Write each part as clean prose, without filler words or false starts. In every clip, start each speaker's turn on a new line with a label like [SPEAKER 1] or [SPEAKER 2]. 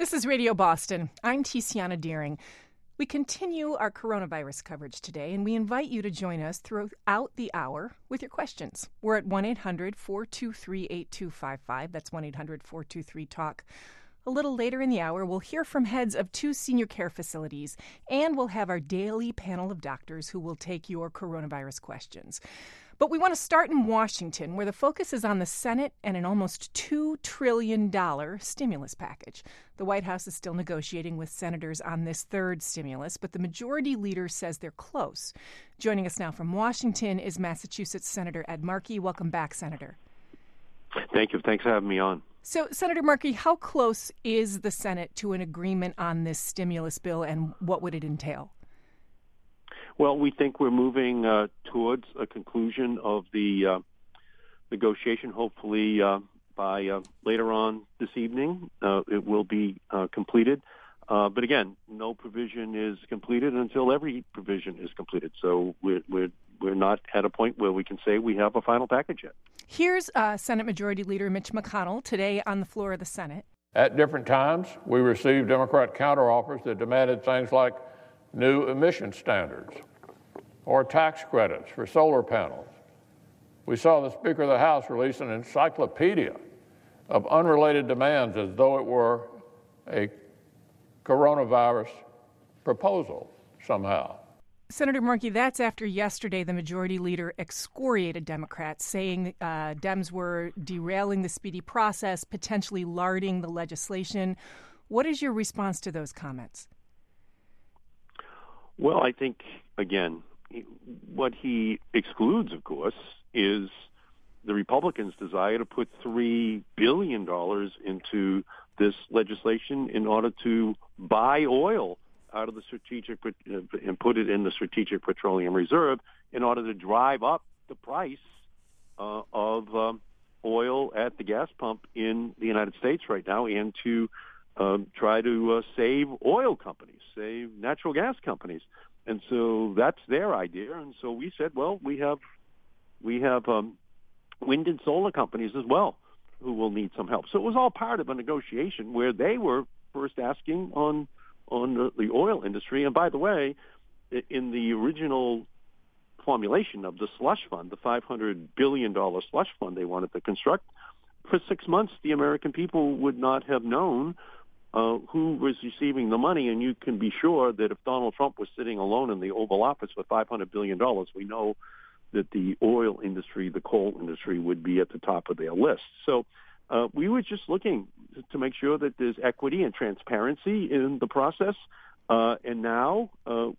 [SPEAKER 1] This is Radio Boston. I'm Tiziana Deering. We continue our coronavirus coverage today, and we invite you to join us throughout the hour with your questions. We're at 1-800-423-8255. That's 1-800-423-TALK. A little later in the hour, we'll hear from heads of 2 senior care facilities, and we'll have our daily panel of doctors who will take your coronavirus questions. But we want to start in Washington, where the focus is on the Senate and an almost $2 trillion stimulus package. The White House is still negotiating with senators on this third stimulus, but the majority leader says they're close. Joining us now from Washington is Massachusetts Senator Ed Markey. Welcome back, Senator.
[SPEAKER 2] Thank you. Thanks for having me on.
[SPEAKER 1] So, Senator Markey, how close is the Senate to an agreement on this stimulus bill, and what would it entail?
[SPEAKER 2] Well, we think we're moving towards a conclusion of the negotiation. Hopefully, by later on this evening, it will be completed. But again, no provision is completed until every provision is completed. So we're not at a point where we can say we have a final package yet.
[SPEAKER 1] Here's Senate Majority Leader Mitch McConnell today on the floor of the Senate.
[SPEAKER 3] At different times, we received Democrat counteroffers that demanded things like new emission standards or tax credits for solar panels. We saw the Speaker of the House release an encyclopedia of unrelated demands as though it were a coronavirus proposal somehow.
[SPEAKER 1] Senator Markey, that's after yesterday the majority leader excoriated Democrats, saying Dems were derailing the speedy process, potentially larding the legislation. What is your response to those comments?
[SPEAKER 2] Well, I think, again, what he excludes, of course, is the Republicans' desire to put $3 billion into this legislation in order to buy oil out of the strategic and put it in the Strategic Petroleum Reserve in order to drive up the price of oil at the gas pump in the United States right now, and to try to save oil companies, save natural gas companies. And so that's their idea. And so we said, well, we have wind and solar companies as well who will need some help. So it was all part of a negotiation where they were first asking on the oil industry. And by the way, in the original formulation of the slush fund, the $500 billion slush fund they wanted to construct, for 6 months the American people would not have known who was receiving the money. And you can be sure that if Donald Trump was sitting alone in the Oval Office with $500 billion, we know that the oil industry, the coal industry, would be at the top of their list. So we were just looking to make sure that there's equity and transparency in the process. And now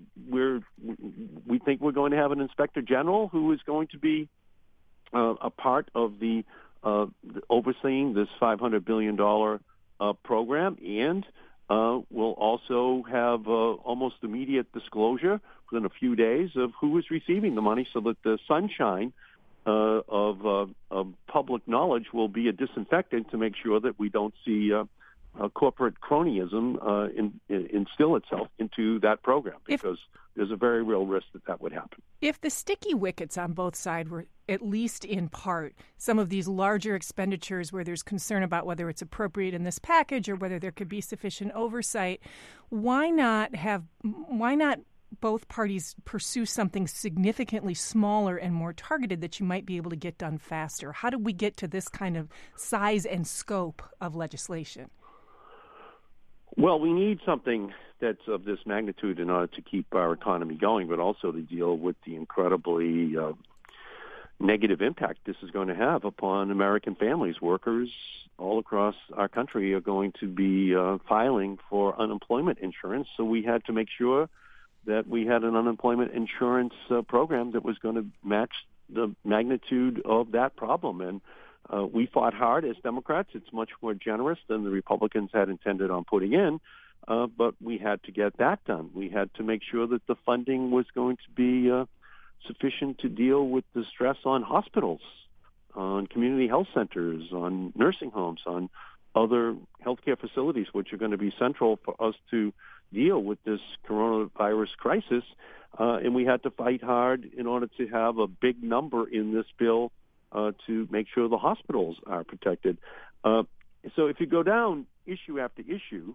[SPEAKER 2] we think we're going to have an inspector general who is going to be a part of the overseeing this $500 billion program, and we'll also have almost immediate disclosure within a few days of who is receiving the money, so that the sunshine of public knowledge will be a disinfectant to make sure that we don't see corporate cronyism instill itself into that program, because there's a very real risk that would happen.
[SPEAKER 1] If the sticky wickets on both sides were, at least in part, some of these larger expenditures where there's concern about whether it's appropriate in this package or whether there could be sufficient oversight, why not both parties pursue something significantly smaller and more targeted that you might be able to get done faster? How did we get to this kind of size and scope of legislation?
[SPEAKER 2] Well, we need something that's of this magnitude in order to keep our economy going, but also to deal with the incredibly negative impact this is going to have upon American families. Workers all across our country are going to be filing for unemployment insurance, so we had to make sure that we had an unemployment insurance program that was going to match the magnitude of that problem. And we fought hard as Democrats. It's much more generous than the Republicans had intended on putting in, but we had to get that done. We had to make sure that the funding was going to be sufficient to deal with the stress on hospitals, on community health centers, on nursing homes, on other healthcare facilities, which are going to be central for us to deal with this coronavirus crisis. And we had to fight hard in order to have a big number in this bill to make sure the hospitals are protected. So if you go down issue after issue,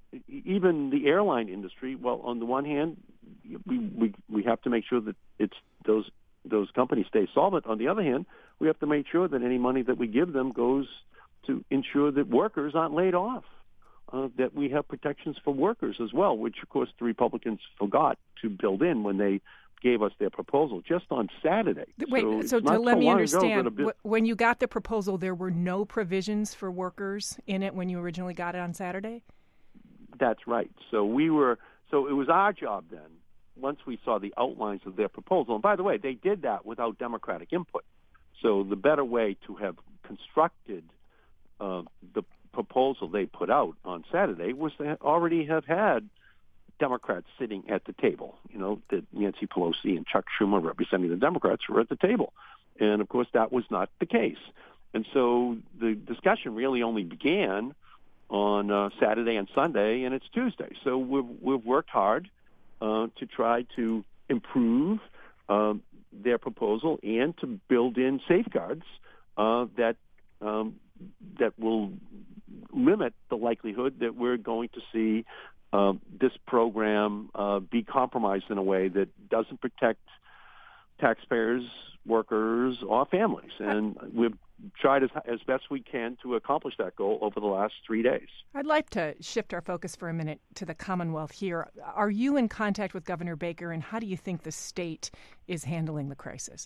[SPEAKER 2] even the airline industry. Well, on the one hand, we have to make sure that it's those companies stay solvent. On the other hand, we have to make sure that any money that we give them goes to ensure that workers aren't laid off, that we have protections for workers as well, which, of course, the Republicans forgot to build in when they gave us their proposal just on Saturday.
[SPEAKER 1] Wait, so to let me understand, when you got the proposal, there were no provisions for workers in it when you originally got it on Saturday?
[SPEAKER 2] That's right. So it was our job then, once we saw the outlines of their proposal. And by the way, they did that without Democratic input. So the better way to have constructed the proposal they put out on Saturday was to already have had Democrats sitting at the table, that Nancy Pelosi and Chuck Schumer representing the Democrats were at the table. And, of course, that was not the case. And so the discussion really only began on Saturday and Sunday, and it's Tuesday. So we've worked hard to try to improve their proposal and to build in safeguards that will limit the likelihood that we're going to see this program be compromised in a way that doesn't protect taxpayers, workers, or families. And we've tried as best we can to accomplish that goal over the last 3 days.
[SPEAKER 1] I'd like to shift our focus for a minute to the Commonwealth here. Are you in contact with Governor Baker, and how do you think the state is handling the crisis?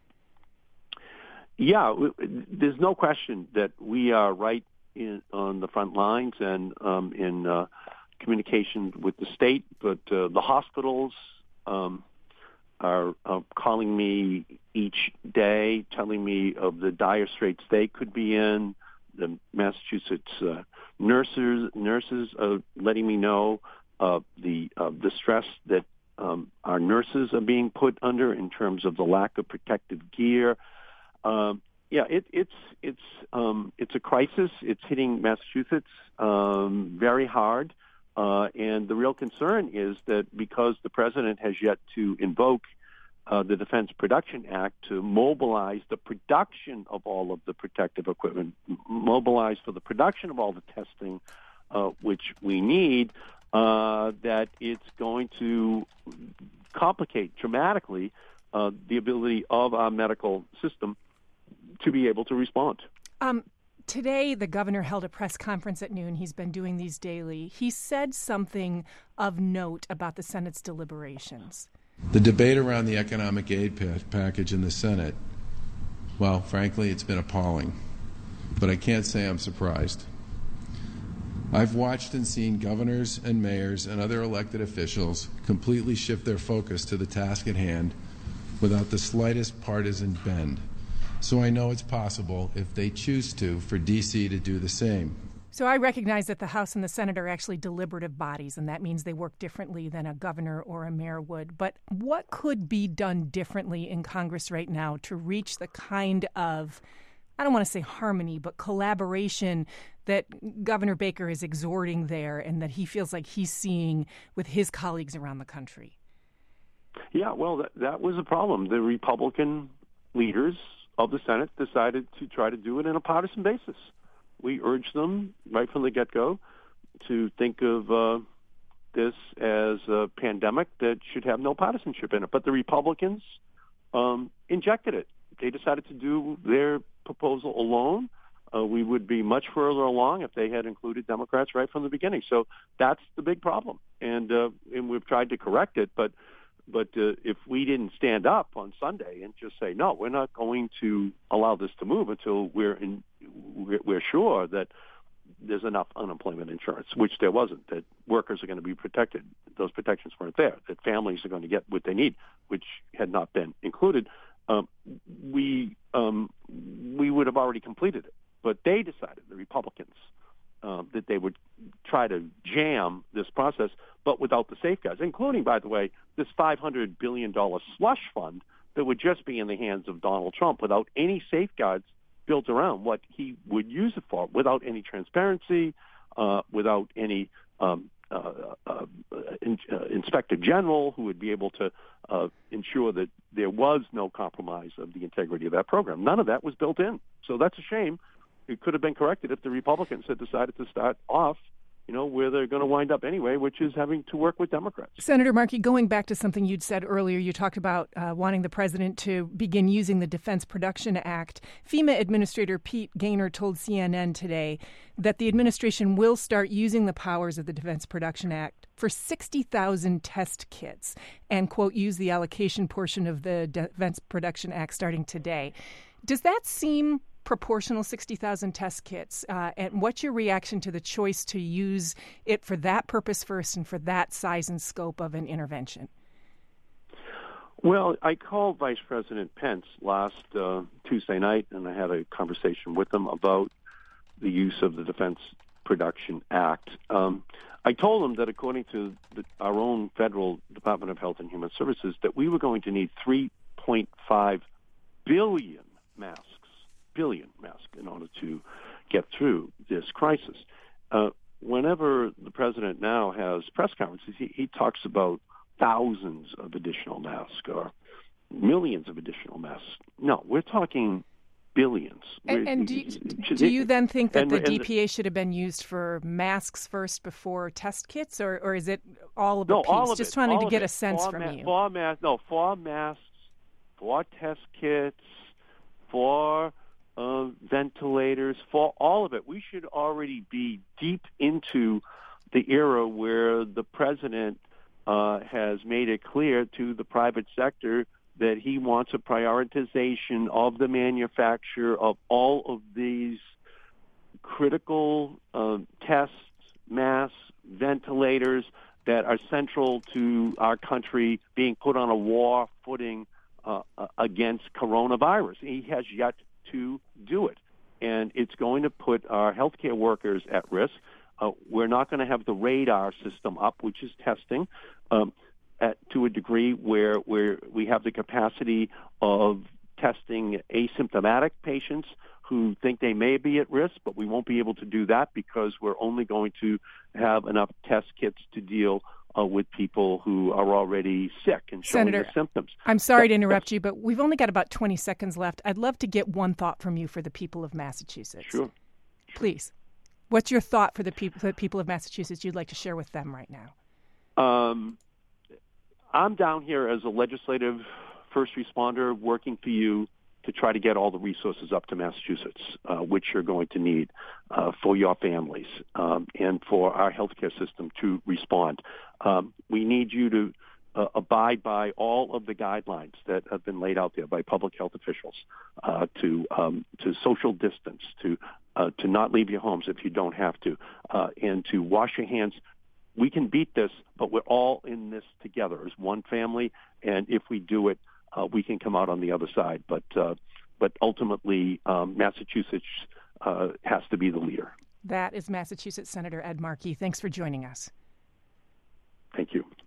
[SPEAKER 2] Yeah, there's no question that we are right on the front lines and in communication with the state, but the hospitals are calling me each day, telling me of the dire straits they could be in. The Massachusetts nurses are letting me know of the stress that our nurses are being put under in terms of the lack of protective gear. It's a crisis. It's hitting Massachusetts very hard. And the real concern is that because the president has yet to invoke the Defense Production Act to mobilize the production of all of the protective equipment, mobilize for the production of all the testing which we need, that it's going to complicate dramatically the ability of our medical system to be able to respond.
[SPEAKER 1] Today, the governor held a press conference at noon. He's been doing these daily. He said something of note about the Senate's deliberations.
[SPEAKER 4] The debate around the economic aid package in the Senate, well, frankly, it's been appalling. But I can't say I'm surprised. I've watched and seen governors and mayors and other elected officials completely shift their focus to the task at hand without the slightest partisan bend. So I know it's possible, if they choose to, for D.C. to do the same.
[SPEAKER 1] So I recognize that the House and the Senate are actually deliberative bodies, and that means they work differently than a governor or a mayor would. But what could be done differently in Congress right now to reach the kind of, I don't want to say harmony, but collaboration that Governor Baker is exhorting there and that he feels like he's seeing with his colleagues around the country?
[SPEAKER 2] Yeah, well, that was a problem. The Republican leaders of the Senate decided to try to do it on a partisan basis. We urged them right from the get-go to think of this as a pandemic that should have no partisanship in it. But the Republicans injected it. They decided to do their proposal alone. We would be much further along if they had included Democrats right from the beginning. So that's the big problem. And we've tried to correct it, but if we didn't stand up on Sunday and just say, no, we're not going to allow this to move until we're sure that there's enough unemployment insurance, which there wasn't, that workers are going to be protected. Those protections weren't there, that families are going to get what they need, which had not been included. We would have already completed it. But they decided, the Republicans, that they would try to jam this process, but without the safeguards, including, by the way, this $500 billion slush fund that would just be in the hands of Donald Trump without any safeguards built around what he would use it for, without any transparency, without any inspector general who would be able to ensure that there was no compromise of the integrity of that program. None of that was built in. So that's a shame. It could have been corrected if the Republicans had decided to start off where they're going to wind up anyway, which is having to work with Democrats.
[SPEAKER 1] Senator Markey, going back to something you'd said earlier, you talked about wanting the president to begin using the Defense Production Act. FEMA Administrator Pete Gaynor told CNN today that the administration will start using the powers of the Defense Production Act for 60,000 test kits and, quote, use the allocation portion of the Defense Production Act starting today. Does that seem proportional, 60,000 test kits? And what's your reaction to the choice to use it for that purpose first and for that size and scope of an intervention?
[SPEAKER 2] Well, I called Vice President Pence last Tuesday night, and I had a conversation with him about the use of the Defense Production Act. I told him that according to our own federal Department of Health and Human Services, that we were going to need 3.5 billion masks in order to get through this crisis. Whenever the president now has press conferences, he talks about thousands of additional masks or millions of additional masks. No, we're talking billions.
[SPEAKER 1] And do you then think that the DPA should have been used for masks first before test kits, or is it all of the piece?
[SPEAKER 2] All of
[SPEAKER 1] Just
[SPEAKER 2] it,
[SPEAKER 1] trying to
[SPEAKER 2] all
[SPEAKER 1] get
[SPEAKER 2] of
[SPEAKER 1] a sense
[SPEAKER 2] for
[SPEAKER 1] from you.
[SPEAKER 2] For masks, for test kits, for ventilators, for all of it. We should already be deep into the era where the president has made it clear to the private sector that he wants a prioritization of the manufacture of all of these critical tests, masks, ventilators that are central to our country being put on a war footing against coronavirus. He has yet to do it, and it's going to put our healthcare workers at risk. We're not going to have the radar system up, which is testing, to a degree where we have the capacity of testing asymptomatic patients who think they may be at risk, but we won't be able to do that because we're only going to have enough test kits to deal with people who are already sick and showing the symptoms.
[SPEAKER 1] I'm sorry to interrupt you, but we've only got about 20 seconds left. I'd love to get one thought from you for the people of Massachusetts.
[SPEAKER 2] Sure.
[SPEAKER 1] Please. What's your thought for the people of Massachusetts you'd like to share with them right now?
[SPEAKER 2] I'm down here as a legislative first responder working for you to try to get all the resources up to Massachusetts, which you're going to need for your families and for our healthcare system to respond. We need you to abide by all of the guidelines that have been laid out there by public health officials to social distance, to not leave your homes if you don't have to, and to wash your hands. We can beat this, but we're all in this together as one family, and if we do it, we can come out on the other side. But ultimately, Massachusetts has to be the leader.
[SPEAKER 1] That is Massachusetts Senator Ed Markey. Thanks for joining us.